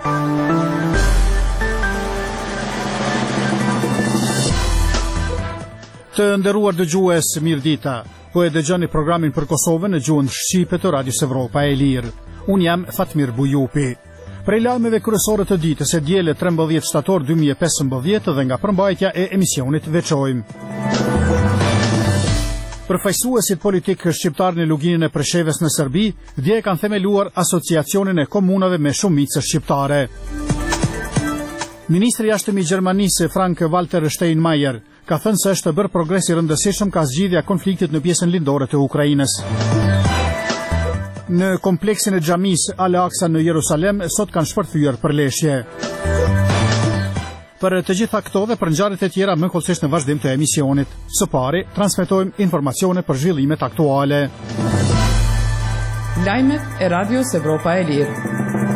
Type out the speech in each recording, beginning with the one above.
Të nderuar dëgjues, mirëdita. Po e dëgjoni programin për Kosovën në gjuhën shqipe të Radios Evropa e Lirë. Unë jam Fatmir Bujupi. Prej lajmeve kryesore të ditës së diele 13 shtator 2015 dhe nga përmbajtja e emisionit veçojmë. Përfaqësuesit politik shqiptar në luginën e Preshevës në Serbi dje kanë themeluar asociacionin e komunave me shumicë shqiptare. Ministri i Jashtëm i Gjermanisë Frank-Walter Steinmeier ka thënë se është bërë progres i rëndësishëm ka zgjidhja e konfliktit në pjesën lindore të Ukrainës. Në kompleksin e xhamisë Al-Aqsa në Jerusalem sot kanë shpërthyer përleshje. Për të gjitha këto dhe për ngjarjet e tjera më kollësisht në vazhdim të emisionit. Së pari, transmetojmë informacione për zhvillimet aktuale. Lajmet e Radios Evropa e Lirë.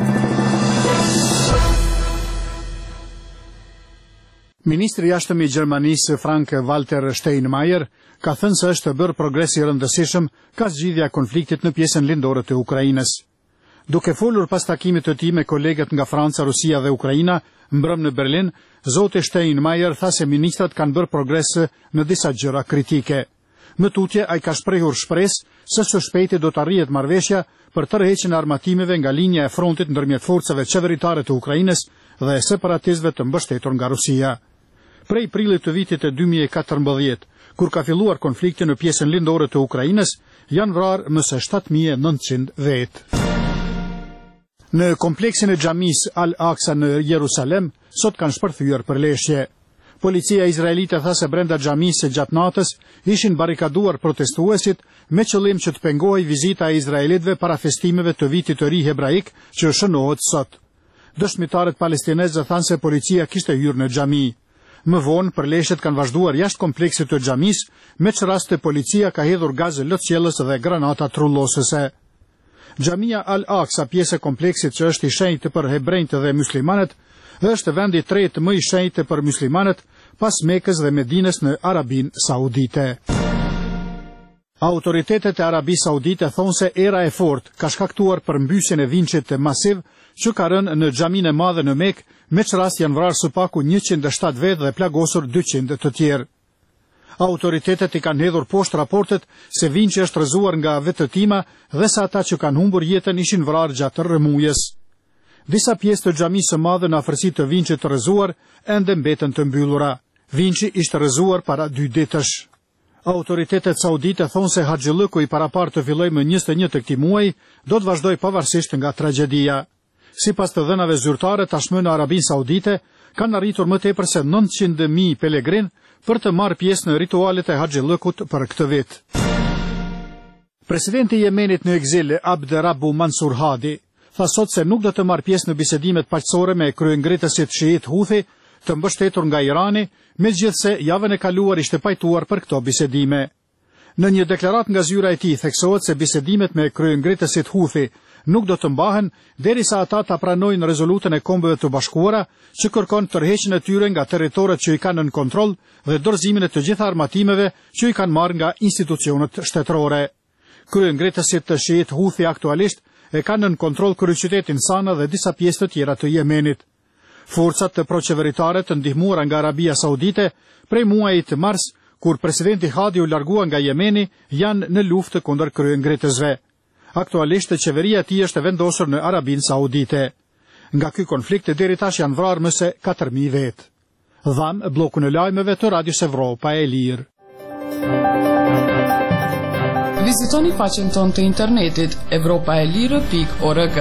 Ministri i Jashtëm i Gjermanisë Frank-Walter Steinmeier ka thënë se është bërë progres i rëndësishëm ka zgjidhja e konfliktit në pjesën lindore të Ukrainës. Duke folur pas takimit të tij me kolegët nga Franca, Rusia dhe Ukraina, mbrëm në Berlin, zoti Steinmeier tha se ministrat kanë bërë progres në disa gjëra kritike. Më tutje ai ka shprehur shpresë se së shpejti do të arrihet marrëveshja për tërheqjen e armatimeve nga linja e frontit ndërmjet forcave qeveritare të Ukrainës dhe separatistëve të mbështetur nga Rusia. Prej prillit të vitit e 2014, kur ka filluar konflikti në pjesën lindore të Ukrainës, janë vrarë më së 7.900 vetë. Në kompleksin e xhamisë Al-Aqsa në Jerusalem, sot kanë shpërthyer përleshje. Policia izraelite tha se brenda xhamisë gjatë natës ishin barrikaduar protestuesit me qëllim që të pengohej vizita e izraelitëve para festimeve të vitit të ri hebraik që shënohet sot. Dëshmitarët palestinezë thanë se policia kishte hyrë në xhami. Më vonë, përleshjet kanë vazhduar jashtë kompleksit të xhamisë, me çraste policia ka hedhur gazë lotësjellës dhe granata trullosëse. Xhamia Al-Aqsa, pjesë e kompleksit që është i shenjtë për hebrejt dhe muslimanët, është vendi i tretë më i shenjtë për muslimanët pas Mekës dhe Medinës në Arabinë Saudite. Autoritetet e Arabisë Saudite thonë se era e fortë ka shkaktuar përmbysjen e vinçit masiv që ka rënë në xhaminë e madhe në Mekë, me çrast janë vrarë së paku 107 vetë dhe plagosur 200 të tjerë. Autoritetet i kanë hedhur poshtë raportet se vinçi është rrëzuar nga vetëtima dhe se ata që kanë humbur jetën ishin vrarë gjatë rrëmujës. Disa pjesë të xhamisë së madhe në afërsi të vinçit të rrëzuar ende mbeten të mbyllura. Vinçi ishte rrëzuar para 2 ditësh. Autoritetet saudite thonë se haxhillëku i paraparë të fillojë më 21 të këtij muaji do të vazhdojë pavarësisht nga tragjedia. Sipas të dhënave zyrtare, tashmë në Arabinë Saudite kanë arritur më tepër se 900.000 pelegrin për të marrë pjesë në ritualet e haxhillëkut për këtë vit. Presidenti i Yemenit në ekzil, Abd Rabbu Mansur Hadi, tha sot se nuk do të marrë pjesë në bisedimet paqësore me kryengritësit shiit Houthi të mbështetur nga Irani, megjithse javën e kaluar ishte pajtuar për këto bisedime. Në një deklarat nga zyra e tij theksohet se bisedimet me kryengritësit Houthi nuk do të mbahen derisa ata ta pranojnë rezolutën e Kombeve të Bashkuara që kërkon tërheqjen e tyre nga territoret që i kanë në kontroll dhe dorëzimin e të gjitha armatimeve që i kanë marrë nga institucionet shtetërore. Kryengritësit të shiit Houthi aktualisht e kanë në kontroll kryeqytetin Sana dhe disa pjesë të tjera të Yemenit. Forcat të proqeveritare të ndihmuara nga Arabia Saudite prej muajit mars, kur presidenti Hadi u largua nga Yemeni, janë në luftë kundër kryengritësve. Aktualisht qeveria e tij është vendosur në Arabinë Saudite. Nga ky konflikt deri tash janë vrarë më se 4.000 vetë. Dham bllokun e lajmeve të Radios Evropa e Lirë. Vizitoni faqen tonë të internetit evropaelire.org.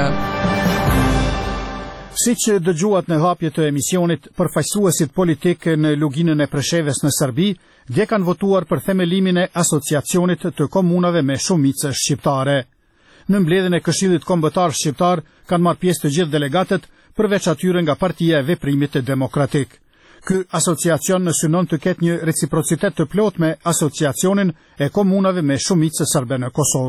Siç dëgjuat në hapje të emisionit, përfaqësuesit politik në luginën e Preshevës në Serbi dje kanë votuar për themelimin e asociacionit të komunave me shumicë shqiptare. Në mbledhjen e Këshillit Kombëtar Shqiptar kanë marrë pjesë të gjithë delegatët, përveç atyre nga Partia e Veprimit Demokratik. Ky asociacion synon të ketë një reciprocitet të plot me asociacionin e komunave me shumicë serbe në Kosovë.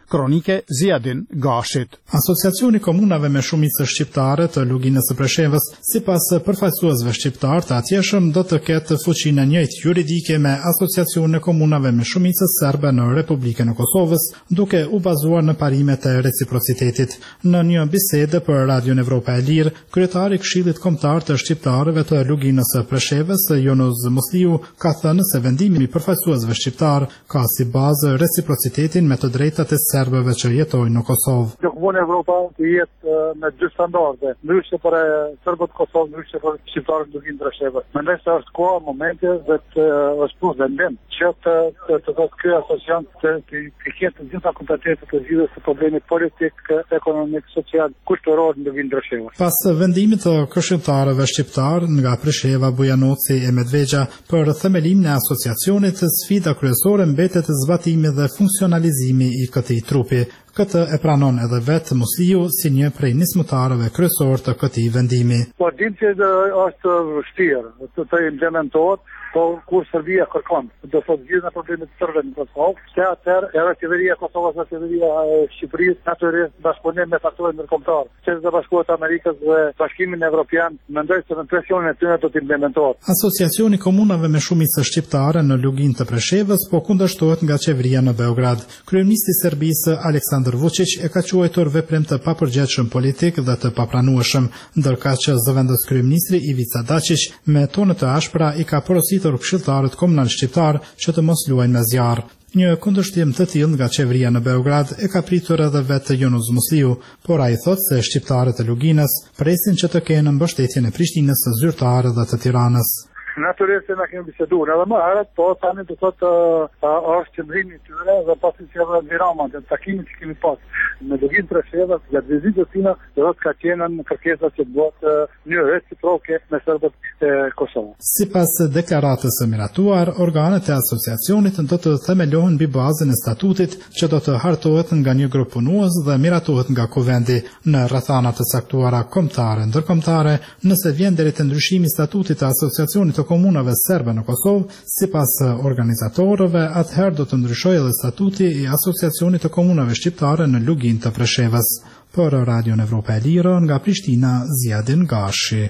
Kronike Ziadin Gashit. Asociacioni Komunave me Shumicë Shqiptare të Luginës së Preshevës, sipas përfaqësuesve shqiptar të atjeshëm, do të ketë fuqinë njëjtë juridike me Asociacionin e Komunave me Shumicë Serbe në Republikën e Kosovës, duke u bazuar në parimet e reciprocitetit. Në një bisedë për Radion Evropa e Lirë, kryetari i Këshillit Kombëtar të Shqiptarëve të Luginës së Preshevës, Jonuz Musliu, ka thënë se vendimi i përfaqësuesve shqiptar ka si bazë reciprocitetin me të drejtat e serbëve që jetojnë në Kosovë. Në Evropa të jetë me dy standarde, ndryshe për serbët Kosovë, ndryshe për shqiptarët Luginë Preshevës. Mendoj se është koha, momenti dhe të është vendim që të thotë ky asociacion të ketë të gjitha kompetencat të zgjidhjes së problemit politik, ekonomik, social, kulturor në Luginë Preshevës. Pas vendimit të këshilltarëve shqiptar nga Presheva, Bujanoci e Medvegja për themelimin e asociacionit, sfida kryesore mbetet zbatimi dhe funksionalizimi i këtij trupi. Këtë e pranon edhe vetë Musliu si një prej nismëtarëve kryesor të këtij vendimi. Po dim që është vështirë të implementohet, po kur Serbia kërkon, do thotë gjithë problemet sërbe në Kosovë, se atëherë edhe qeveria e Kosovës dhe qeveria e Shqipërisë natyrisht bashkëpunim me faktorët ndërkombëtar, Qeveria e Bashkuar të Amerikës dhe Bashkimin Evropian, mendoj se në presionin e tyre do të implementohet. Asociacioni Komunave me Shumicë Shqiptare në Luginë të Preshevës po kundërshtohet nga qeveria në Beograd. Kryeministri i Serbisë Aleksandar Vučić e ka quajtur veprim të papërgjegjshëm politik dhe të papranueshëm, ndërkaq që zëvendës kryeministri Ivica Dačić me tone të ashpra i ka porositur këshilltarët komunal shqiptar që të mos luajnë me zjarr. Një kundërshtim të tillë nga qeveria në Beograd e ka pritur edhe vetë Jonuz Musliu, por ai thotë se shqiptarët e Luginës presin që të kenë mbështetjen e Prishtinës së zyrtare dhe të Tiranës. Natyrisht se na kemi biseduar edhe më herët, po tani do thotë është qëndrimi i tyre dhe pasi që edhe Virama të takimit që kemi pas me Luginë Preshevës, gjatë vizitës tina, do të ka qenë në kërkesa që bëhet një reciproke me serbët e Kosovës. Sipas deklaratës së miratuar, organet e asociacionit do të themelohen mbi bazën e statutit që do të hartohet nga një grup punues dhe miratohet nga kuvendi në rrethana të saktuara kombëtare ndërkombëtare, nëse vjen deri te ndryshimi i statutit të asociacionit të komunave serbe në Kosovë, sipas organizatorëve, atëherë do të ndryshojë edhe statuti i Asociacionit të Komunave Shqiptare në Luginë të Preshevës. Për Radion Evropa e Lirë, nga Prishtina, Ziadin Gashi.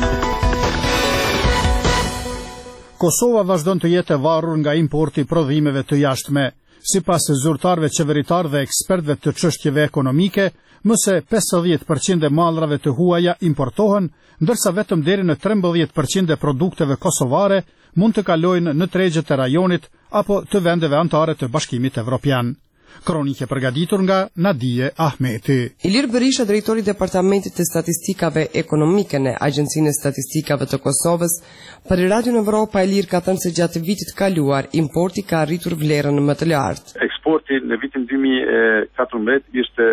Kosova vazhdon të jetë e varur nga importi prodhimeve të jashtme. Sipas zyrtarëve qeveritar dhe ekspertëve të çështjeve ekonomike, më se 50% e mallrave të huaja importohen, ndërsa vetëm deri në 13% e produkteve kosovare mund të kalojnë në tregjet e rajonit apo të vendeve anëtare të Bashkimit Evropian. Kronike përgatitur nga Nadije Ahmeti. Ilir Berisha, drejtori i Departamentit të Statistikave Ekonomike në Agjencinë e Statistikave të Kosovës, për Radion Evropa e Lirë ka thënë se gjatë vitit kaluar importi ka arritur vlerën më të lartë. Eksporti në vitin 2014 ishte